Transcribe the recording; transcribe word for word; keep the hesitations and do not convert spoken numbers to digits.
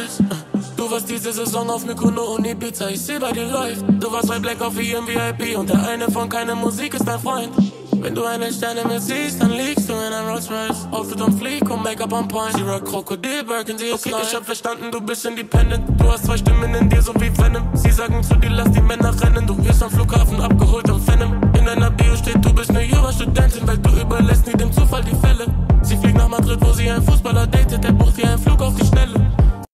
Royce. Du warst diese Saison auf Mykono und Ibiza, ich seh bei dir läuft. Du warst bei Black Coffee im V I P und der eine von keine Musik ist dein Freund. Wenn du eine Sterne mehr siehst, dann liegst du in einem Rolls Royce. Outfit on fleek und Make-up on point. Sie rock Krokodil, Birkin, sie ist okay, ich hab verstanden, du bist independent. Du hast zwei Stimmen in dir, so wie Venom. Sie sagen zu dir, lass die Männer rennen.